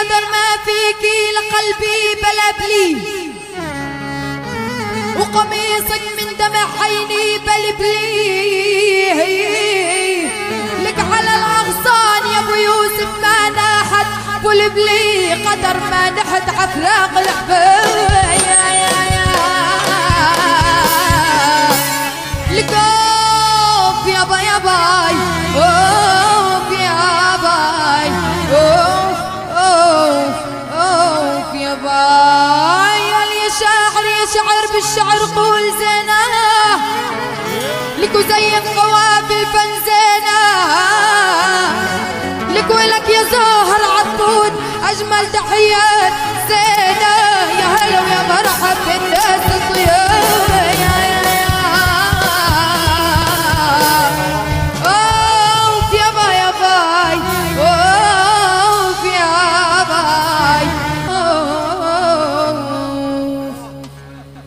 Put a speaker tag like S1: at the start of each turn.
S1: قدر ما فيكي لقلبي بلبلي، وقميصك من دمع عيني بلبلي، لك على الاغصان يا ابو يوسف ما ناحت بلبلي، قدر ما نحت عفراق الحبايب لكوف يا باي يا باي اوف يا باي اوف اوف اوف يا باي. يا شاعر يا شعر بالشعر قول زينة لك وزين قوافي فنزينة لك ولك يا زهر عطود اجمل تحيات زينة. يا هلا ويا مرحب بالناس الطيب